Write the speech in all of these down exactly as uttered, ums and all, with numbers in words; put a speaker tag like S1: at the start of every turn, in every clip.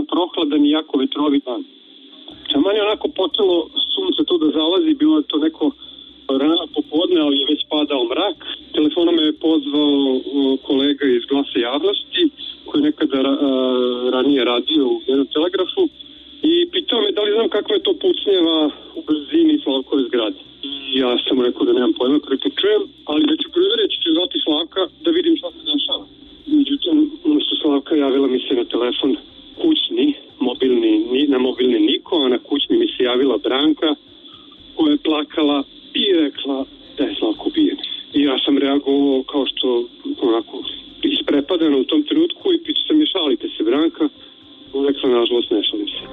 S1: prohladan i jako vetrovi dan. Taman je onako počelo sunce to da zalazi, bilo je to neko rano popodne, ali je već padao mrak. Telefonom me je pozvao kolega iz Glasa javnosti, koji je nekada ra, ranije radio u jednom telegrafu i pitao me da li znam kakva je to pucnjeva u blizini Slavkove zgrade. I ja sam mu rekao da nemam pojma, preko čujem, ali da ću provjeriti, ću zvati Slavka da vidim šta se dešava. Međutim, umjesto Slavka javila mi se na telefon kućni, mobilni, na mobilni niko, a na kućni mi se javila Branka koja je plakala i rekla da je Slavko ubijen. I ja sam reagovao kao što onako isprepadano u tom trenutku i pitao sam je šalite se Branka. On rekla nažalost ne šalim se.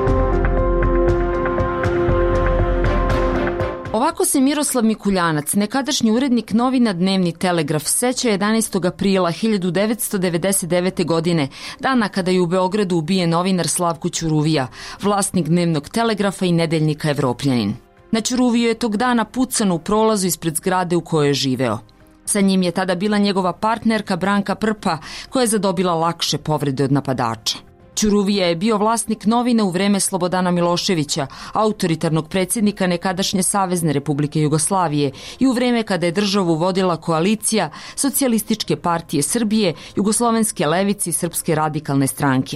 S2: Ovako se Miroslav Mikuljanac, nekadašnji urednik novina Dnevni telegraf, seća jedanaestog aprila hiljadu devetsto devedeset devete. godine, dana kada je u Beogradu ubijen novinar Slavko Ćuruvija, vlasnik Dnevnog telegrafa i nedeljnika Evropljanin. Na Ćuruviju je tog dana pucano u prolazu ispred zgrade u kojoj je živeo. Sa njim je tada bila njegova partnerka Branka Prpa, koja je zadobila lakše povrede od napadača. Ćuruvija je bio vlasnik novina u vreme Slobodana Miloševića, autoritarnog predsjednika nekadašnje Savezne Republike Jugoslavije i u vreme kada je državu vodila koalicija Socijalističke partije Srbije, Jugoslovenske levice i Srpske radikalne stranke.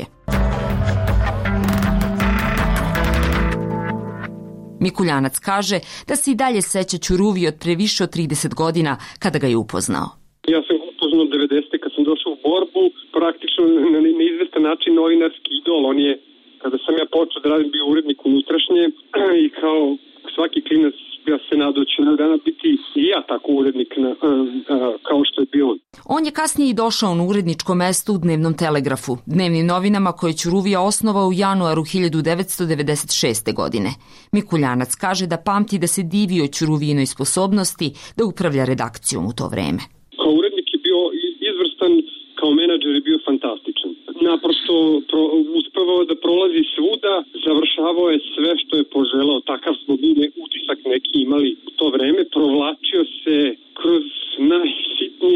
S2: Mikuljanac kaže da se i dalje seća Ćuruvije od pre više od trideset godina kada ga je upoznao.
S1: Ja sam ga upoznao devedesete kad sam došao u borbu, praktično na neizvestan način novinarski idol. On je, kada sam ja počeo da radim, bio urednik unutrašnje i kao svaki klinac ja se nadao ću na dana biti i ja tako urednik na, a, a, kao što je bio on.
S2: On je kasnije i došao na uredničko mesto u Dnevnom telegrafu, dnevnim novinama koje Ćuruvija osnovao u januaru hiljadu devetsto devedeset šeste. godine. Mikuljanac kaže da pamti da se divio Ćuruvijinoj sposobnosti da upravlja redakcijom u to vreme.
S1: Kao urednik je bio izvrstan, kao menadžer je bio fantastičan. Naprosto pro, uspevao da prolazi svuda, završavao je sve što je poželao, takav smo bili utisak neki imali u to vreme, provlačio se kroz najsitnije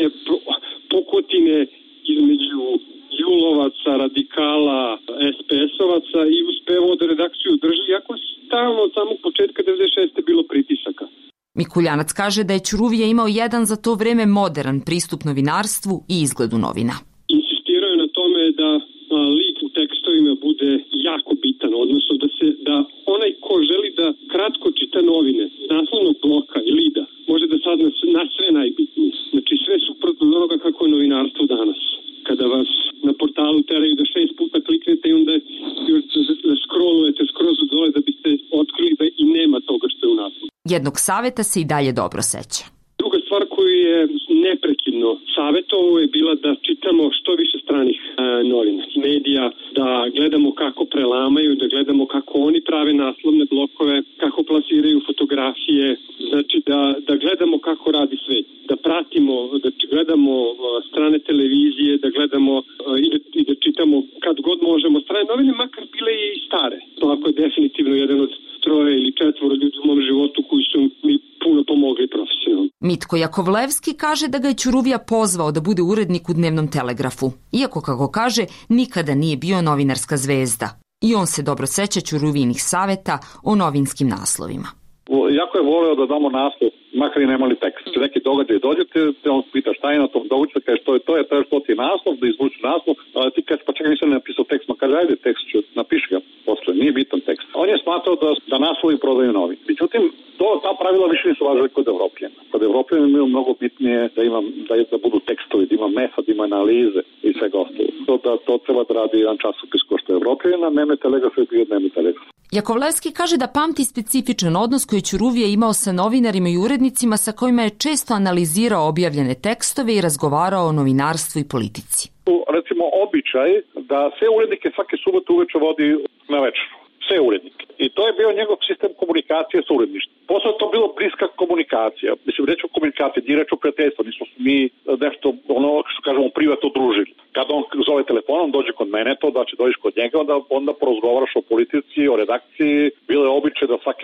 S1: pokotine između julovaca, radikala, es pe es-ovaca i uspevao da redakciju drži, iako stalno od samog početka devedeset šeste. bilo pritisaka.
S2: Mikuljanac kaže da je Ćuruvija imao jedan za to vreme modern pristup novinarstvu i izgledu novina.
S1: Insistirao je na tome da a, lik u tekstovima bude jako bitan, odnosno da se da onaj ko želi da kratko čita novine s naslovnog bloka i lida može da sad na, na sve najbitnije. Znači sve suprotno od onoga kako je novinarstvo danas. Kada vas na portalu teraju da šest puta kliknete i onda još da scrollujete skroz od dole da biste otkrili da i nema toga što je u naslovu.
S2: Jednog saveta se i dalje dobro seća.
S1: Druga stvar koju je neprekidno savjetovao je bila da čitamo što više stranih e, novina, medija, da gledamo kako prelamaju, da gledamo kako oni prave naslovne blokove, kako plasiraju fotografije, znači da, da gledamo kako radi svet, da pratimo, da gledamo strane televizije, da gledamo e, i, da, i da čitamo kad god možemo strane novine, makar bile i stare. To ako je definitivno jedan od troje ili četvoro ljudi u mom životu koji su mi puno pomogli profesionalno.
S2: Mitko Jakovlevski kaže da ga je Ćuruvija pozvao da bude urednik u Dnevnom telegrafu, iako, kako kaže, nikada nije bio novinarska zvezda. I on se dobro seća Ćuruvijinih saveta o novinskim naslovima.
S3: Jako je voleo da damo naslov, makar i nemali tekst. Če neki događaj dođete, te on pita šta je na tom događaju, kaže što je to, je to, što ti je naslov, da izvuči naslov, ali ti kaže pa čekaj nisam napisao tekst, ma kaže ajde tekst ću, napiši ga posle, nije bitan tekst. On je smatrao da, da naslovi prodaju novine. Međutim, to, ta pravila više nisu važile kod Evropljena. Kod Evropljena imaju mnogo bitnije da, imam, da, da budu tekstovi, da ima metod, da ima analize i svega ostalo. To, da, to treba da radi jedan časopis ko što je Evropljena, Dnevni telegraf je bio Dnevni telegraf.
S2: Jakovlevski kaže da pamti specifičan odnos koji Ćuruvija imao sa novinarima i urednicima sa kojima je često analizirao objavljene tekstove i razgovarao o novinarstvu i politici.
S3: Recimo običaj da sve urednike svake subote uveče vodi na večeru. Sve urednike. I to je bio njegov sistem komunikacije sa uredništvom. Posle to bilo bliska komunikacija. Mislim, reč o komunikaciji, nije reč o prijateljstvu. Nismo mi nešto, ono što kažemo, privatno družili. Kada on zove telefonom, dođe kod mene, to da će dođeš kod njega, onda, onda porazgovaraš o politici, o redakciji. Bilo je običaj da svaki put kad se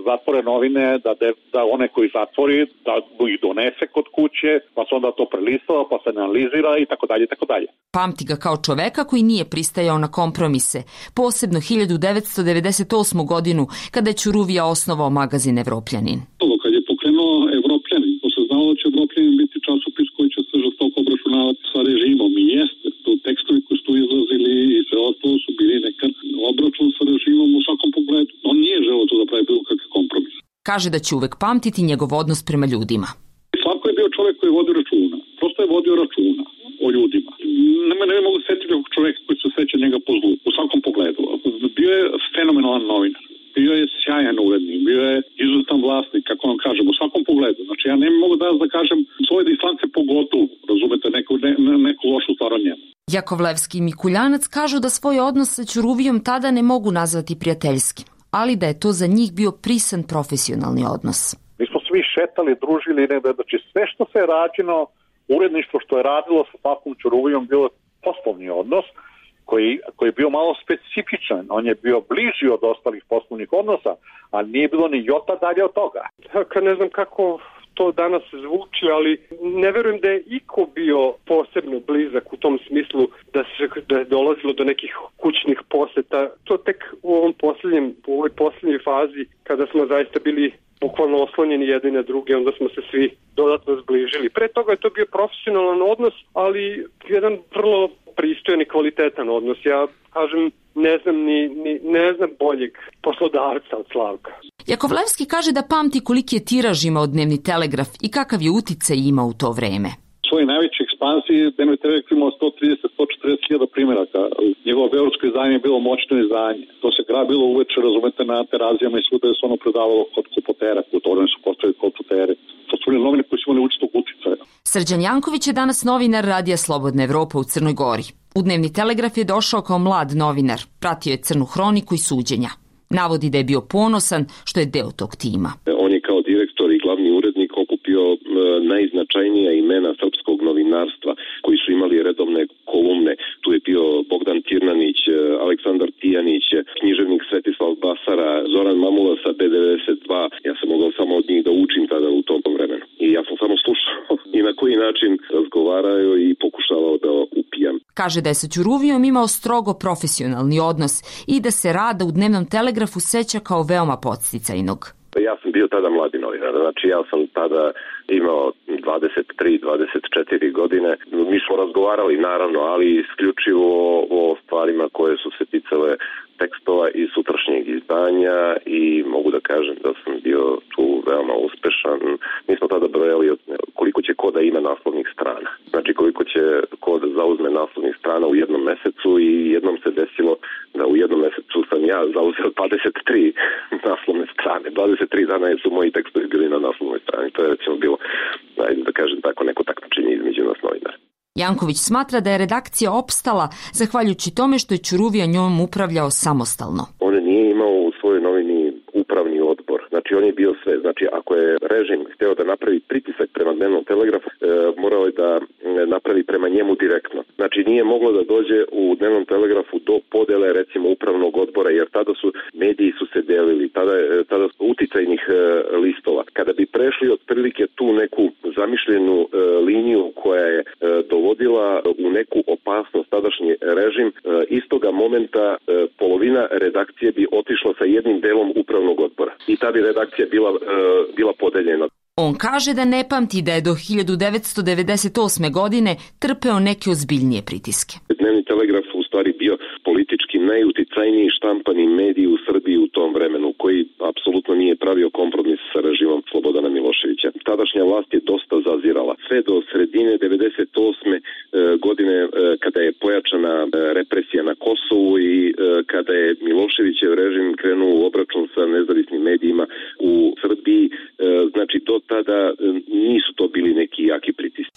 S3: se zatvore novine, da, de, da one koji zatvori, da ih donese kod kuće, pa se onda to prelistava, pa se analizira i tako dalje, i tako dalje.
S2: Pamti ga kao čoveka koji nije pristajao na kompromise, posebno hiljadu devetsto devedeset osmu godinu, kada je Ćuruvija osnovao magazin Evropljanin.
S1: Kad je pokrenuo Evropljanin, to se znalo da će Evropljanin biti časopis koji će se žestoko obračunavati sa režimom i jeste. To tekstovi koji su tu izlazili i sve ostalo su bili nekad obračun sa režimom u svakom pogledu. On nije želeo to da pravi bilo kakve kompromis.
S2: Kaže da će uvek pamtiti njegov odnos prema ljudima.
S1: Slavko je bio čovjek koji je vodio računa. Prosto je vodio računa o ljudima. Ne, ne mogu setiti ovog čovjeka koji se seća njega po zlu, u svakom pogledu. Bio je fenomenalan novinar. Bio je sjajan urednik, bio je izuzetan vlasnik, kako vam kažem, u svakom pogledu. Znači, ja ne mogu da da kažem svoje distance pogotovo, razumete, neku, ne, neku lošu stvar o njemu.
S2: Jakovlevski i Mikuljanac kažu da svoj odnos sa Ćuruvijom tada ne mogu nazvati prijateljskim, ali da je to za njih bio prisan profesionalni odnos.
S3: Mi smo svi šetali, družili, ne, znači sve što se je rađeno, uredništvo što je radilo sa Slavkom Ćuruvijom bilo poslovni odnos, Koji, koji je bio malo specifičan. On je bio bliži od ostalih poslovnih odnosa, a nije bilo ni jota dalje od toga.
S4: Kad ne znam kako to danas zvuči, ali ne verujem da je iko bio posebno blizak u tom smislu da se da je dolazilo do nekih kućnih poseta. To tek u ovom posljednjem, u ovoj posljednjoj fazi, kada smo zaista bili bukvalno oslonjeni jedni na druge, onda smo se svi dodatno zbližili. Pre toga je to bio profesionalan odnos, ali jedan vrlo pristojan i kvalitetan odnos. Ja kažem, ne znam ni, ni ne znam boljeg poslodavca od Slavka.
S2: Jakovlevski kaže da pamti koliki je tiraž imao Dnevni telegraf i kakav je uticaj imao u to vreme.
S3: U svojoj najvećoj ekspansiji Dnevni telegraf imao sto trideset do sto četrdeset hiljada primjeraka. Njegovo beogradsko izdanje je bilo moćno izdanje. To se grabilo uveče, razumete, na terazijama i svuda je se ono predavalo kod kupotera. U to vreme su postavili kupotere. To su bili novine koji su imali učitog uticaja.
S2: Srđan Janković je danas novinar Radija Slobodna Evropa u Crnoj Gori. U Dnevni telegraf je došao kao mlad novinar, pratio je crnu hroniku i suđenja. Navodi da je bio ponosan što je deo tog tima.
S5: On je kao direktor i glavni urednik okupio e, najznačajnija imena srpskog novinarstva koji su imali redovne kolumne. Tu je bio Bogdan Tirnanić, Aleksandar Tijanić, književnik Svetislav Basara, Zoran Mamula sa B devedeset dva. Ja sam mogao samo od njih da učim tada u tom vremenu. I ja sam samo slušao i na koji način razgovarao i pokušavao da upijam.
S2: Kaže da je sa Ćuruvijom imao strogo profesionalni odnos i da se rada u Dnevnom telegrafu seća kao veoma podsticajnog.
S5: Ja sam bio tada mladi novinar, znači ja sam tada imao dvadeset tri dvadeset četiri godine. Mi smo razgovarali naravno, ali isključivo o stvarima koje su se ticale tekstova i sutrašnjeg izdanja i mogu da kažem da sam bio tu veoma uspešan. Mi smo tada brojali koliko će koda ima naslovnih strana. Znači koliko će kod zauzme naslovnih strana u jednom mesecu i jednom se desilo da u jednom mesecu sam ja zauzeo dvadeset tri naslovne strane. dvadeset tri dana su moji tekstovi bili na naslovnoj strani. To je recimo bilo, ajde da kažem tako, neko takmičenje između nas novinara.
S2: Janković smatra da je redakcija opstala zahvaljujući tome što je Ćuruvija njom upravljao samostalno.
S5: On nije imao u svojoj novini upravni odbor. Znači on je bio sve. Znači ako je režim hteo da napravi pritisak prema Dnevnom telegrafu, e, morao je da napravi prema njemu direktno. Znači nije moglo da dođe u Dnevnom telegrafu do podele recimo upravnog odbora, jer tada su mediji su se delili, tada, tada su uticajnih e, listova. Kada bi prešli otprilike tu neku zamišljenu e, liniju koja je e, dovodila u neku opasnost tadašnji režim, e, istoga momenta e, polovina redakcije bi otišla sa jednim delom upravnog odbora. I ta bi redakcija bila, e, bila podeljena.
S2: On kaže da ne pamti da je do hiljadu devetsto devedeset osme. godine trpeo neke ozbiljnije pritiske.
S5: Dnevni telegraf u stvari bio politički najuticajniji štampani medij u Srbiji u tom vremenu, koji apsolutno nije pravio kompromis sa režimom Slobodana Miloševića. Tadašnja vlast je dosta zazirala. Sve do sredine devedeset osme. godine kada je pojačana represija na Kosovu i kada je Miloševićev režim krenuo u obračun sa nezavisnim medijima u Srbiji, znači do tada nisu to bili neki jaki pritisci.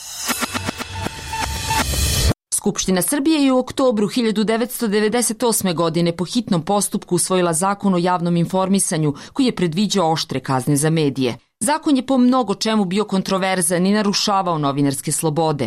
S2: Skupština Srbije je u oktobru hiljadu devetsto devedeset osme. godine po hitnom postupku usvojila zakon o javnom informisanju koji je predviđao oštre kazne za medije. Zakon je po mnogo čemu bio kontroverzan i narušavao novinarske slobode.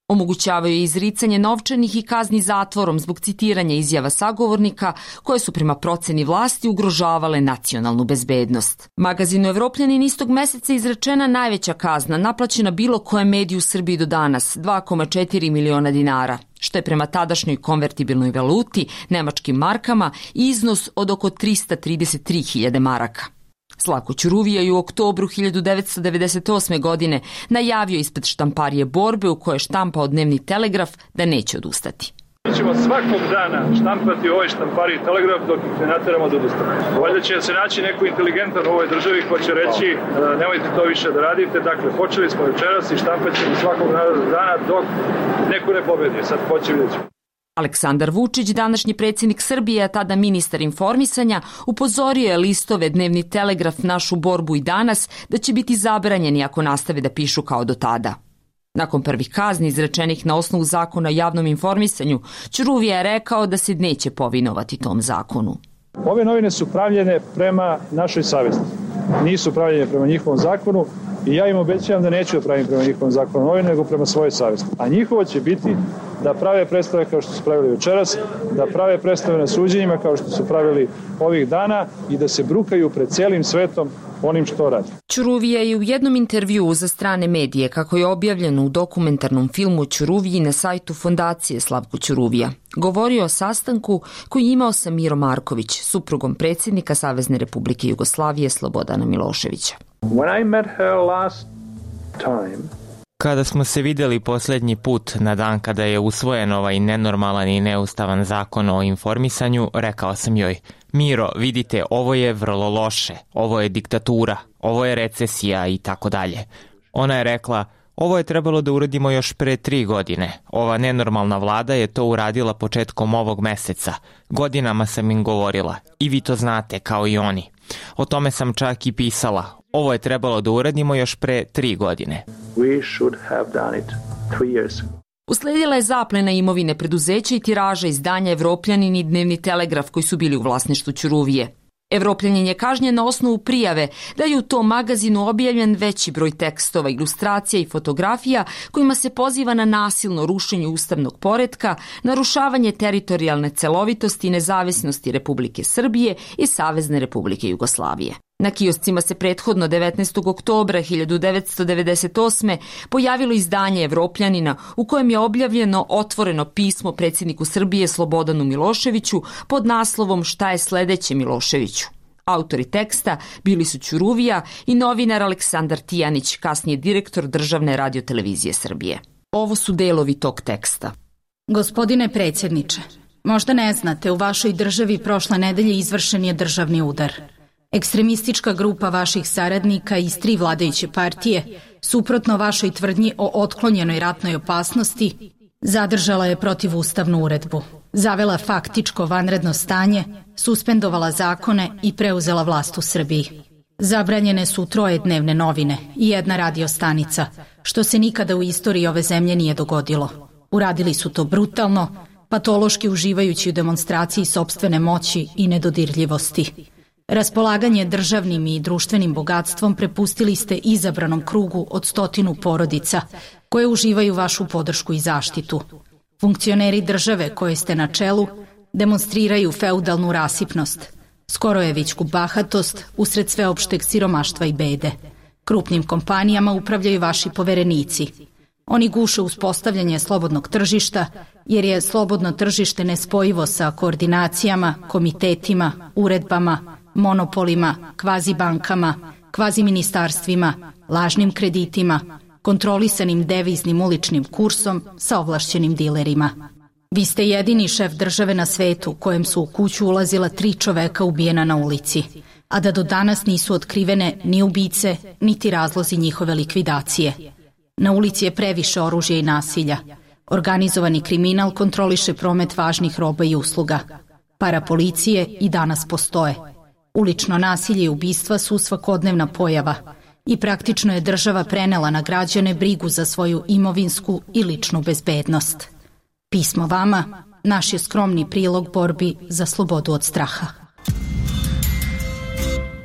S2: Omogućavaju izricanje novčanih i kazni zatvorom zbog citiranja izjava sagovornika koje su prema proceni vlasti ugrožavale nacionalnu bezbednost. Magazinu Evropljanin istog meseca izrečena najveća kazna naplaćena bilo kojem mediju u Srbiji do danas, dva zarez četiri miliona dinara, što je prema tadašnjoj konvertibilnoj valuti, nemačkim markama, iznos od oko trista trideset tri hiljade maraka. Slavko Ćuruvija je u oktobru hiljadu devetsto devedeset osme. godine najavio ispred štamparije borbe u kojoj je štampao Dnevni telegraf da neće odustati.
S6: Mi ćemo svakog dana štampati u ovoj štampariji Telegraf dok ih ne nateramo da odustane. Valjda će se naći neko inteligentan u ovoj državi ko će reći nemojte to više da radite. Dakle, počeli smo večeras i štampat ćemo svakog dana dok neko ne pobedi. Sad hoće vidjeti.
S2: Aleksandar Vučić, današnji predsjednik Srbije, a tada ministar informisanja, upozorio je listove Dnevni telegraf, Našu borbu i Danas da će biti zabranjeni ako nastave da pišu kao do tada. Nakon prvih kazni izrečenih na osnovu zakona o javnom informisanju, Ćuruvija je rekao da se neće povinovati tom zakonu.
S6: Ove novine su pravljene prema našoj savjesti. Nisu pravljene prema njihovom zakonu i ja im obećavam da neću da pravim prema njihovom zakonu novine, nego prema svojoj savjesti. A njihovo će biti da prave predstave kao što su pravili večeras, da prave predstave na suđenjima kao što su pravili ovih dana i da se brukaju pred cijelim svetom onim što radi.
S2: Ćuruvija je u jednom intervjuu za strane medije, kako je objavljeno u dokumentarnom filmu Ćuruviji na sajtu Fondacije Slavko Ćuruvija, govorio o sastanku koji je imao sa Mirom Marković, suprugom predsjednika Savezne Republike Jugoslavije Slobodana Miloševića.
S6: When I met her last time,
S7: Kada smo se videli posljednji put na dan kada je usvojen ovaj nenormalan i neustavan zakon o informisanju, rekao sam joj: Miro, vidite, ovo je vrlo loše, ovo je diktatura, ovo je recesija i tako dalje. Ona je rekla: ovo je trebalo da uradimo još pre tri godine. Ova nenormalna vlada je to uradila početkom ovog meseca. Godinama sam im govorila i vi to znate kao i oni. O tome sam čak i pisala. Ovo je trebalo da uradimo još pre tri godine.
S6: We should have done it three years ago.
S2: Usledila je zaplena imovine preduzeća i tiraža izdanja Evropljanin i Dnevni telegraf koji su bili u vlasništvu Ćuruvije. Evropljanin je kažnjen na osnovu prijave da je u tom magazinu objavljen veći broj tekstova, ilustracija i fotografija kojima se poziva na nasilno rušenje ustavnog poretka, narušavanje teritorijalne celovitosti i nezavisnosti Republike Srbije i Savezne Republike Jugoslavije. Na kioscima se prethodno devetnaestog oktobra hiljadu devetsto devedeset osme. pojavilo izdanje Evropljanina u kojem je objavljeno otvoreno pismo predsjedniku Srbije Slobodanu Miloševiću pod naslovom Šta je sledeće Miloševiću. Autori teksta bili su Ćuruvija i novinar Aleksandar Tijanić, kasnije direktor Državne radiotelevizije Srbije. Ovo su delovi tog teksta.
S8: Gospodine predsjedniče, možda ne znate, u vašoj državi prošle nedelje izvršen je državni udar. Ekstremistička grupa vaših saradnika iz tri vladajuće partije, suprotno vašoj tvrdnji o otklonjenoj ratnoj opasnosti, zadržala je protivustavnu uredbu, zavela faktičko vanredno stanje, suspendovala zakone i preuzela vlast u Srbiji. Zabranjene su troje dnevne novine i jedna radio stanica, što se nikada u istoriji ove zemlje nije dogodilo. Uradili su to brutalno, patološki uživajući u demonstraciji sopstvene moći i nedodirljivosti. Raspolaganje državnim i društvenim bogatstvom prepustili ste izabranom krugu od stotinu porodica koje uživaju vašu podršku i zaštitu. Funkcioneri države koje ste na čelu demonstriraju feudalnu rasipnost, skorojevićku bahatost usred sveopšteg siromaštva i bede. Krupnim kompanijama upravljaju vaši poverenici. Oni guše uspostavljanje slobodnog tržišta, jer je slobodno tržište nespojivo sa koordinacijama, komitetima, uredbama, monopolima, kvazibankama, kvaziministarstvima, lažnim kreditima, kontrolisanim deviznim uličnim kursom sa ovlašćenim dilerima. Vi ste jedini šef države na svetu kojem su u kuću ulazila tri čoveka ubijena na ulici, a da do danas nisu otkrivene ni ubice, niti razlozi njihove likvidacije. Na ulici je previše oružja i nasilja. Organizovani kriminal kontroliše promet važnih roba i usluga. Parapolicije i danas postoje. Ulično nasilje i ubistva su svakodnevna pojava i praktično je država prenela na građane brigu za svoju imovinsku i ličnu bezbednost. Pismo vama, naš je skromni prilog borbi za slobodu od straha.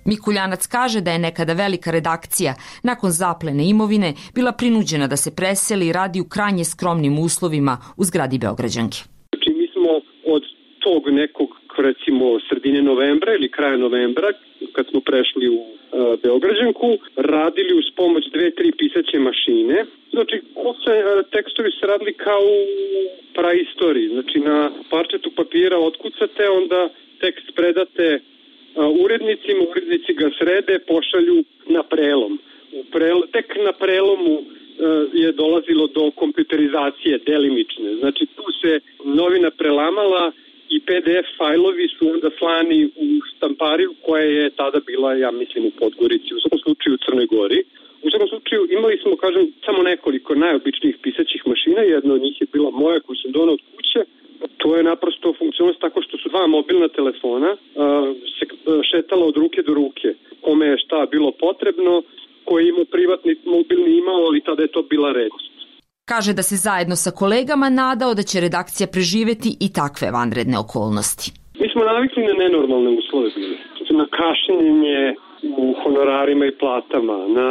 S2: Mikuljanac kaže da je nekada velika redakcija nakon zaplene imovine bila prinuđena da se preseli i radi u krajnje skromnim uslovima u zgradi Beograđanke.
S1: Znači mi smo od tog nekog recimo sredine novembra ili kraja novembra kad smo prešli u uh, Beograđanku radili uz pomoć dve, tri pisaće mašine. Znači se, uh, tekstovi se radili kao u praistoriji. Znači na parčetu papira otkucate, onda tekst predate urednicima, urednici ga srede, pošalju na prelom. U prel, tek na prelomu uh, je dolazilo do kompjuterizacije delimične. Znači tu se novina prelamala i P D F fajlovi su onda slani u štampariju koja je tada bila, ja mislim, u Podgorici, u svakom slučaju u Crnoj Gori. U svakom slučaju imali smo, kažem, samo nekoliko najobičnijih pisaćih mašina, jedna od njih je bila moja koju sam donao od kuće. To je naprosto funkcionalnost tako što su dva mobilna telefona uh, se šetala od ruke do ruke. Kome je šta bilo potrebno, koji je imao privatni mobilni imao, ali tada je to bila redkost.
S2: Kaže da se zajedno sa kolegama nadao da će redakcija preživeti i takve vanredne okolnosti.
S1: Mi smo navikli na nenormalne uslove bili. Na kašnjenje u honorarima i platama, na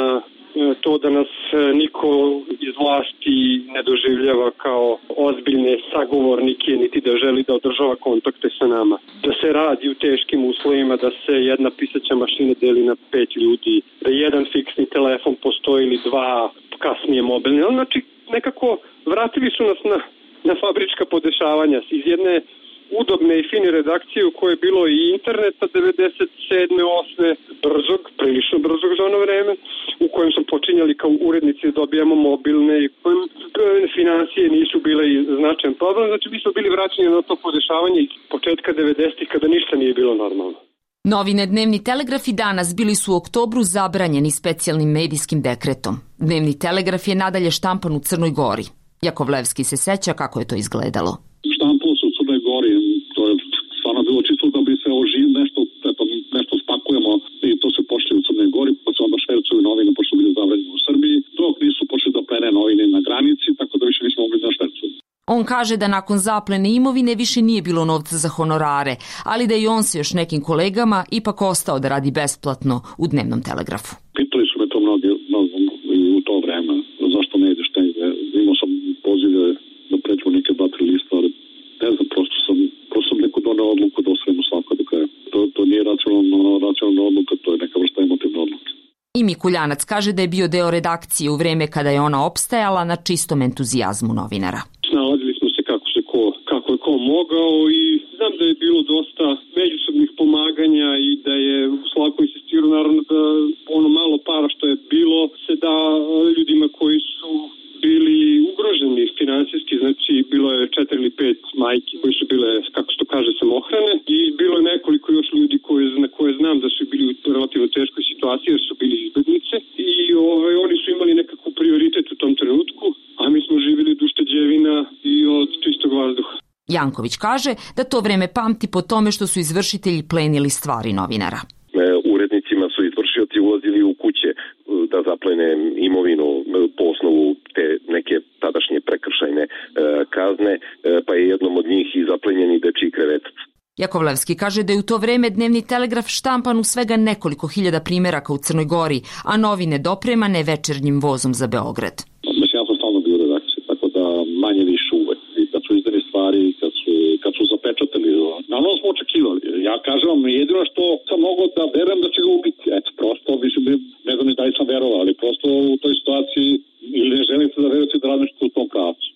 S1: to da nas niko iz vlasti ne doživljava kao ozbiljne sagovornike, niti da želi da održava kontakte sa nama. Da se radi u teškim uslovima, da se jedna pisaća mašina deli na pet ljudi, da jedan fiksni telefon postoji ili dva kasnije mobilne. Znači, nekako vratili su nas na, na fabrička podešavanja iz jedne udobne i fine redakcije u kojoj je bilo i interneta devedeset sedme osme brzog, prilično brzog za ono vreme, u kojem smo počinjali kao urednici da dobijamo mobilne i kojem financije nisu bile značajan problem. Znači mi smo bili vraćeni na to podešavanje iz početka devedesetih kada ništa nije bilo normalno.
S2: Novine Dnevni telegraf i Danas bili su u oktobru zabranjeni specijalnim medijskim dekretom. Dnevni telegraf je nadalje štampan u Crnoj Gori. Jakovlevski se seća kako je to izgledalo.
S3: Štampalo se u Crnoj Gori, to je stvarno bilo čisto da bi se oživ nešto, eto, nešto spakujemo i to se počeli u Crnoj Gori, pa se onda švercuju novine, pošto bili zabranjeni u Srbiji, dok nisu počeli da plene novine na granici, tako da više nismo mogli da švercuju.
S2: On kaže da nakon zaplene imovine više nije bilo novca za honorare, ali da i on se još nekim kolegama ipak ostao da radi besplatno u Dnevnom telegrafu.
S3: Pitali su me to mnogi, mnogi i u to vreme, zašto ne ideš negde. Imao sam pozive da pređu neke dva, tri lista, ali ne znam, prosto sam, prosto sam neko doneo odluku da osvojimo svako do kraja. To, to nije racionalna, racionalna odluka, to je neka vrsta emotivna odluka.
S2: I Mikuljanac kaže da je bio deo redakcije u vreme kada je ona opstajala na čistom entuzijazmu novinara.
S1: Snalazili smo se kako se ko, kako je ko mogao i znam da je bilo dosta međusobnih pomaganja i da je u Slavko insistirao naravno da ono malo para što je bilo se da ljudima koji su bili ugroženi finansijski, znači bilo je četiri ili pet majki koji su bile, kako se to kaže, samohrane i bilo je nekoliko još ljudi koji, na koje znam da su bili u relativno teškoj situaciji jer su bili izbjeglice i ovaj, oni su imali nekako prioritet u tom trenutku, a mi smo živjeli od ušteđevina i od čistog vazduha.
S2: Janković kaže da to vreme pamti po tome što su izvršitelji plenili stvari novinara.
S5: Urednicima su izvršioci ulazili u kuće da zaplene imovinu po osnovu te neke tadašnje prekršajne e, kazne, e, pa je jednom od njih i zaplenjeni dečiji krevetac.
S2: Jakovlevski kaže da je u to vreme Dnevni telegraf štampan u svega nekoliko hiljada primeraka u Crnoj Gori, a novine dopremane večernjim vozom za Beograd.
S3: Mislim, ja sam stalno bio u redakciji, tako da manje više uvek. I kad su izdali stvari, kad su, kad su zapečatili, naravno smo očekivali. Ja kažem vam, jedino što sam mogao da verujem da će ga ubiti. Eto, prosto, mislim, ne znam ni da li sam verovao, ali prosto u toj situaciji ili ne želite da verujete da radite u tom pravcu.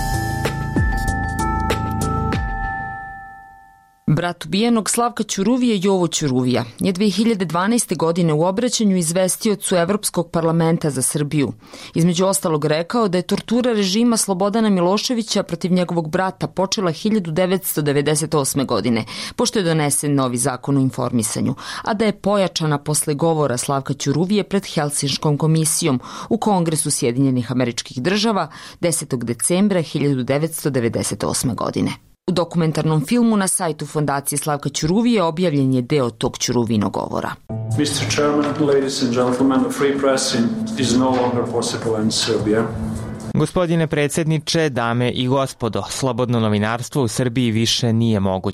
S2: Brat ubijenog Slavka Ćuruvije, Jovo Ćuruvija, je dve hiljade dvanaeste. godine u obraćanju izvestiocu Evropskog parlamenta za Srbiju. Između ostalog rekao da je tortura režima Slobodana Miloševića protiv njegovog brata počela hiljadu devetsto devedeset osme. godine, pošto je donesen novi zakon o informisanju, a da je pojačana posle govora Slavka Ćuruvije pred Helsinškom komisijom u Kongresu Sjedinjenih Američkih Država desetog decembra hiljadu devetsto devedeset osme. godine. U dokumentarnom filmu na sajtu Fondacije Slavka Ćuruvije objavljen je deo tog Ćuruvinog govora.
S9: mister Chairman, ladies and gentlemen, the free press is no longer possible in Serbia.
S7: Gospodine predsjedniče, dame i gospodo, slobodno novinarstvo u Srbiji više nije moguće.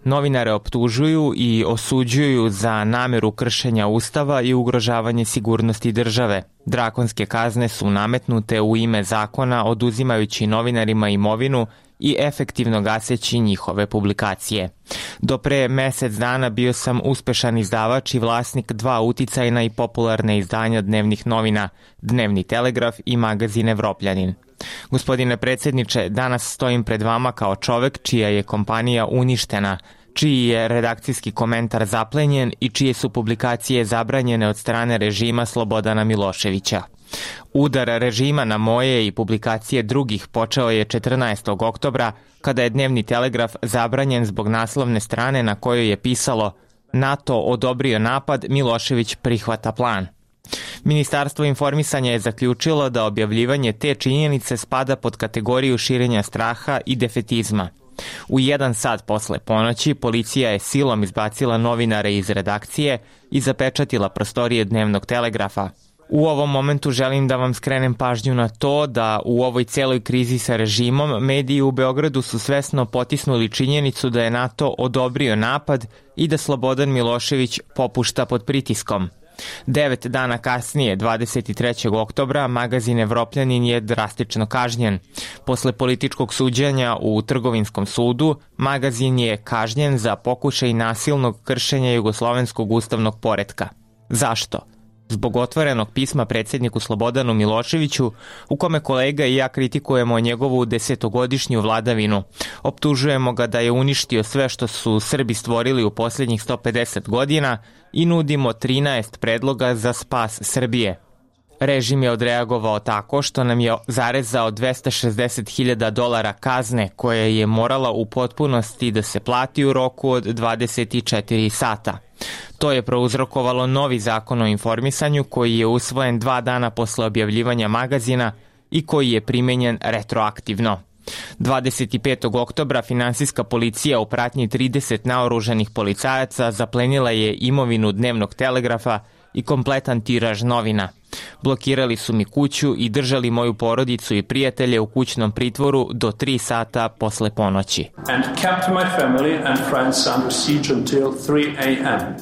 S7: Novinare optužuju i osuđuju za nameru kršenja Ustava i ugrožavanje sigurnosti države. Drakonske kazne su nametnute u ime zakona, oduzimajući novinarima imovinu i efektivno gaseći njihove publikacije. Do pre mesec dana bio sam uspešan izdavač i vlasnik dva uticajna i popularne izdanja dnevnih novina, Dnevni Telegraf i magazin Evropljanin. Gospodine predsjedniče, danas stojim pred vama kao čovek čija je kompanija uništena, čiji je redakcijski komentar zaplenjen i čije su publikacije zabranjene od strane režima Slobodana Miloševića. Udar režima na moje i publikacije drugih počeo je četrnaestog oktobra, kada je Dnevni Telegraf zabranjen zbog naslovne strane na kojoj je pisalo NATO odobrio napad, Milošević prihvata plan. Ministarstvo informisanja je zaključilo da objavljivanje te činjenice spada pod kategoriju širenja straha i defetizma. U jedan sat posle ponoći policija je silom izbacila novinare iz redakcije i zapečatila prostorije Dnevnog Telegrafa. U ovom momentu želim da vam skrenem pažnju na to da u ovoj celoj krizi sa režimom mediji u Beogradu su svesno potisnuli činjenicu da je NATO odobrio napad i da Slobodan Milošević popušta pod pritiskom. Devet dana kasnije, dvadeset trećeg oktobra, magazin Evropljanin je drastično kažnjen. Posle političkog suđenja u Trgovinskom sudu, magazin je kažnjen za pokušaj nasilnog kršenja jugoslovenskog ustavnog poretka. Zašto? Zbog otvorenog pisma predsjedniku Slobodanu Miloševiću, u kome kolega i ja kritikujemo njegovu desetogodišnju vladavinu. Optužujemo ga da je uništio sve što su Srbi stvorili u posljednjih sto pedeset godina i nudimo trinaest predloga za spas Srbije. Režim je odreagovao tako što nam je zarezao dvesta šezdeset hiljada dolara kazne koja je morala u potpunosti da se plati u roku od dvadeset četiri sata. To je prouzrokovalo novi zakon o informisanju koji je usvojen dva dana posle objavljivanja magazina i koji je primenjen retroaktivno. dvadeset petog oktobra finansijska policija u pratnji trideset naoružanih policajaca zaplenila je imovinu Dnevnog Telegrafa i kompletan tiraž novina. Blokirali su mi kuću i držali moju porodicu i prijatelje u kućnom pritvoru do tri sata posle ponoći.
S9: And kept my family and friends under siege until three a m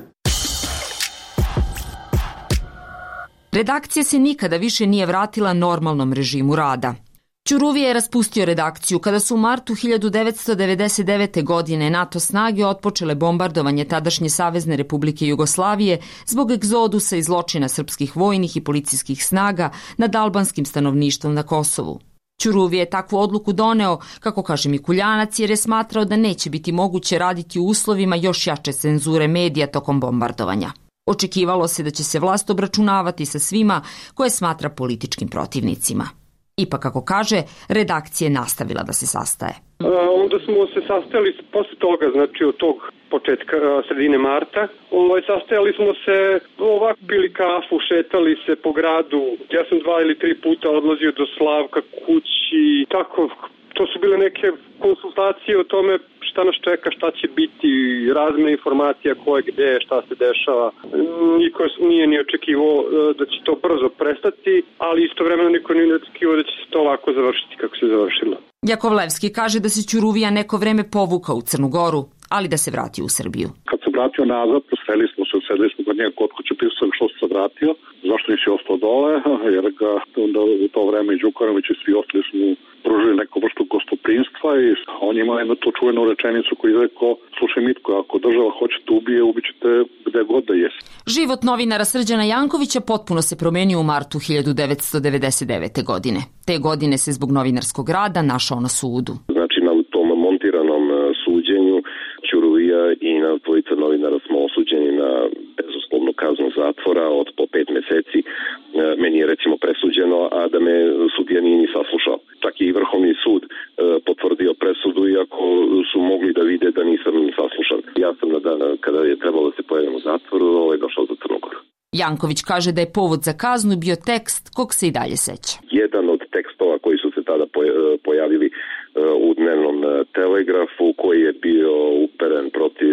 S2: Redakcija se nikada više nije vratila normalnom režimu rada. Ćuruvija je raspustio redakciju kada su u martu hiljadu devetsto devedeset devete. godine NATO snage otpočele bombardovanje tadašnje Savezne Republike Jugoslavije zbog egzodusa i zločina srpskih vojnih i policijskih snaga nad albanskim stanovništvom na Kosovu. Ćuruvija je takvu odluku doneo, kako kaže Mikuljanac, jer je smatrao da neće biti moguće raditi u uslovima još jače cenzure medija tokom bombardovanja. Očekivalo se da će se vlast obračunavati sa svima koje smatra političkim protivnicima. Ipak, kako kaže, redakcija je nastavila da se sastaje.
S4: Onda smo se sastajali posle toga, znači od tog početka, sredine marta. Ovaj, sastajali smo se, ovako pili kafu, šetali se po gradu. Ja sam dva ili tri puta odlazio do Slavka kući. Tako, to su bile neke konsultacije o tome šta nas čeka, šta će biti, razmjena informacija ko je gde, šta se dešava. Niko nije ni očekivao da će to brzo prestati, ali istovremeno niko nije očekivao da će se to ovako završiti kako se završilo.
S2: Jakovlevski kaže da se Ćuruvija neko vreme povukao u Crnu Goru, ali da se vratio u Srbiju.
S3: Kad se vratio nazad, sreli smo se, sedeli smo kod njega kod kuće, pisao što se vratio, zašto nisi ostao dole, jer ga onda u to vreme i Đukanović i svi ostali smo pružili neku vrstu gostoprinstva i on ima jednu tu čuvenu rečenicu koju je rekao, slušaj Mitko, ako država hoće te ubije, ubićete gde god da jesi.
S2: Život novinara Srđana Jankovića potpuno se promenio u martu hiljadu devetsto devedeset devete. godine. Te godine se zbog novinarskog rada našao na sudu.
S5: Znači na tom montiranom suđenju Ćuruvija i na dvojica novinara smo osuđeni na bezuslovnu kaznu zatvora od po pet meseci. Meni je recimo presuđeno, a da me sudija nije ni saslušao. Čak i Vrhovni sud potvrdio presudu, iako su mogli da vide da nisam ni saslušan. Ja sam na dan kada je trebalo da se pojavim u zatvoru, ovaj došao za Crnu Goru.
S2: Janković kaže da je povod za kaznu bio tekst kog se i dalje seća.
S5: Jedan od tekstova koji su se tada pojavili u Dnevnom Telegrafu, koji je bio uperen protiv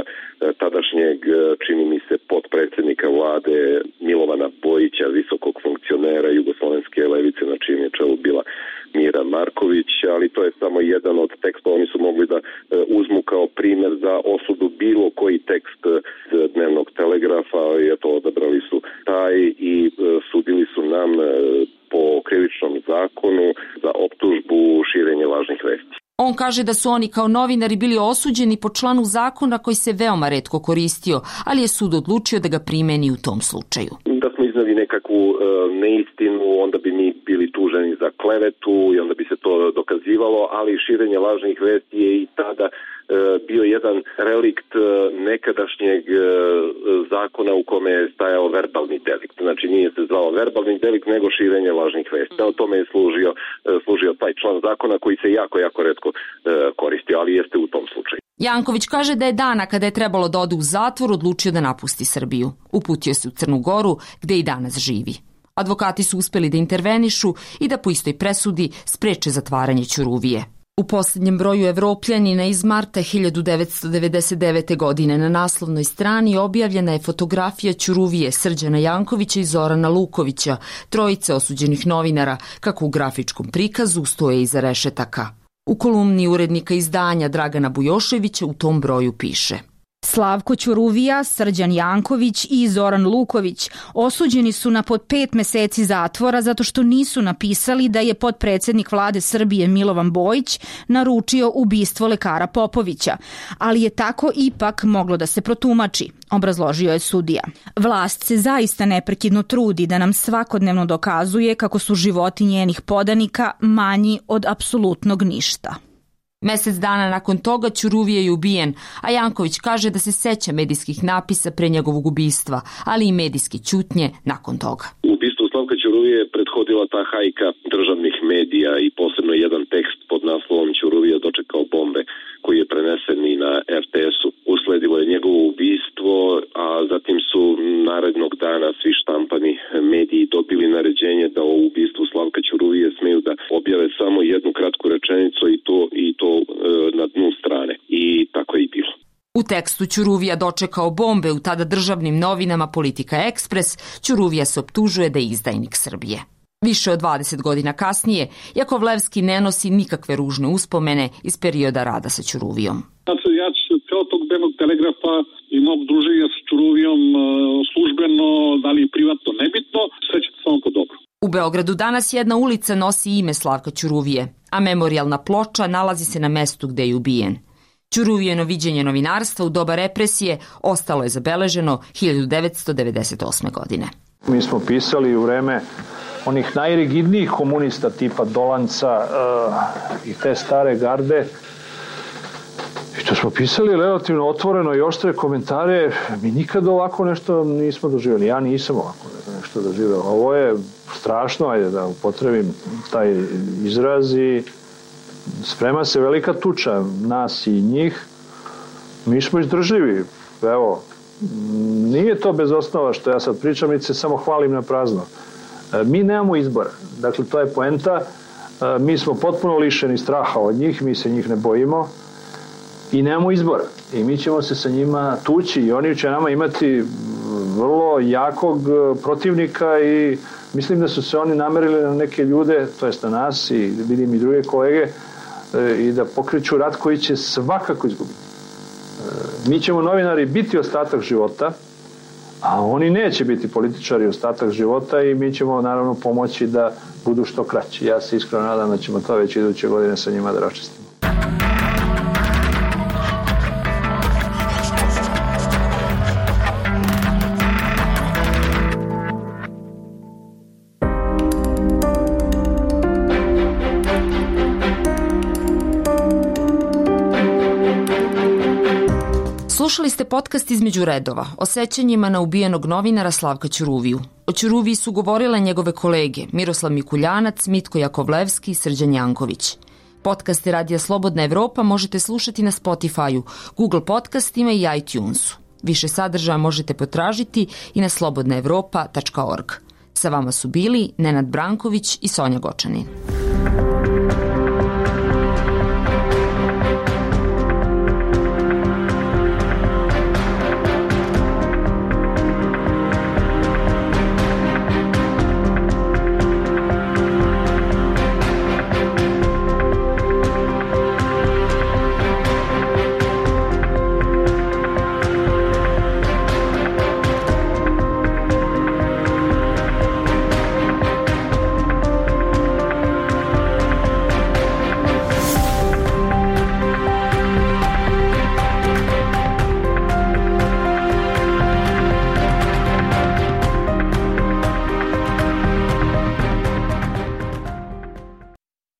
S5: tadašnjeg, čini mi se, potpredsjednika vlade Milovana Bojića, visokog funkcionera jugoslovenske levice, na čijem je čelu bila Mira Marković, ali to je samo jedan od tekstova. Oni su mogli da uzmu kao primjer za osudu bilo koji tekst dnevnog Telegrafa i eto odabrali su taj i sudili su nam po krivičnom zakonu za optužbu širenje lažnih vesti.
S2: On kaže da su oni kao novinari bili osuđeni po članu zakona koji se veoma retko koristio, ali je sud odlučio da ga primeni u tom slučaju.
S5: Da smo iznali nekakvu e, neistinu, onda bi mi bili tuženi za klevetu i onda bi se to dokazivalo, ali širenje lažnih vesti je i tada bio jedan relikt nekadašnjeg zakona u kome je stajao verbalni delikt. Znači nije se zvao verbalni delikt nego širenje lažnih vesti. O tome je služio, služio taj član zakona koji se jako, jako retko koristio, ali jeste u tom slučaju.
S2: Janković kaže da je dana kada je trebalo da ode u zatvor odlučio da napusti Srbiju. Uputio se u Crnu Goru gde i danas živi. Advokati su uspeli da intervenišu i da po istoj presudi spreče zatvaranje Ćuruvije. U posljednjem broju Evropljanina iz marta hiljadu devetsto devedeset devete. godine na naslovnoj strani objavljena je fotografija Ćuruvije, Srđana Jankovića i Zorana Lukovića, trojice osuđenih novinara, kako u grafičkom prikazu stoje iza rešetaka. U kolumni urednika izdanja Dragana Bujoševića u tom broju piše:
S8: Slavko Ćuruvija, Srđan Janković i Zoran Luković osuđeni su na pod pet meseci zatvora zato što nisu napisali da je potpredsednik vlade Srbije Milovan Bojić naručio ubistvo lekara Popovića, ali je tako ipak moglo da se protumači, obrazložio je sudija. Vlast se zaista neprekidno trudi da nam svakodnevno dokazuje kako su životi njenih podanika manji od apsolutnog ništa.
S2: Mesec dana nakon toga Ćuruvija je ubijen, a Janković kaže da se seća medijskih napisa pre njegovog ubistva, ali i medijske ćutnje nakon toga.
S5: Ubistvu Slavka Ćuruvije je prethodila ta hajka državnih medija i posebno jedan tekst pod naslovom Ćuruvija dočekao bombe, koji je prenesen i na er te esu. Usledilo je njegovo ubistvo, a zatim su narednog dana svi štampani mediji dobili naređenje da o ubistvu Slavka Ćuruvije smeju da objave samo jednu kratku rečenicu i to, i to e, na dnu strane. I tako je i bilo.
S2: U tekstu Ćuruvija dočekao bombe u tada državnim novinama Politika Ekspres, Ćuruvija se optužuje da je izdajnik Srbije. Više od dvadeset godina kasnije, Jakovlevski ne nosi nikakve ružne uspomene iz perioda rada sa Ćuruvijom.
S1: Znači, ja ceo tog dnevnog Telegrafa imam druženja sa Ćuruvijom službeno, da li privatno, nebitno, sve će samo po dobro.
S2: U Beogradu danas jedna ulica nosi ime Slavka Ćuruvije, a memorijalna ploča nalazi se na mestu gde je ubijen. Ćuruvijeno viđenje novinarstva u doba represije ostalo je zabeleženo hiljadu devetsto devedeset osme. godine.
S6: Mi smo pisali u vreme onih najrigidnijih komunista tipa Dolanca uh, i te stare garde. I to smo pisali relativno otvoreno i oštre komentare. Mi nikad ovako nešto nismo doživjeli. Ja nisam ovako nešto doživjela. Ovo je strašno, ajde da upotrebim taj izraz, i sprema se velika tuča nas i njih. Mi smo izdržljivi. Evo, nije to bez osnova što ja sad pričam, i se samo hvalim na prazno. Mi nemamo izbora. Dakle, to je poenta. Mi smo potpuno lišeni straha od njih, mi se njih ne bojimo i nemamo izbora. I mi ćemo se sa njima tući i oni će nama imati vrlo jakog protivnika i mislim da su se oni namerili na neke ljude, to jest na nas i vidim i druge kolege, i da pokreću rat koji će svakako izgubiti. Mi ćemo novinari biti ostatak života, a oni neće biti političari ostatak života i mi ćemo naravno pomoći da budu što kraći. Ja se iskreno nadam da ćemo to već iduće godine sa njima da raščistimo.
S2: Slušali ste podcast Između redova o sećanjima na ubijenog novinara Slavka Ćuruviju. O Ćuruviji su govorile njegove kolege Miroslav Mikuljanac, Mitko Jakovlevski i Srđan Janković. Podcast Radija Slobodna Evropa možete slušati na Spotify-u, Google podcastima i iTunesu. Više sadržaja možete potražiti i na slobodna evropa tačka org. Sa vama su bili Nenad Branković i Sonja Gočanin.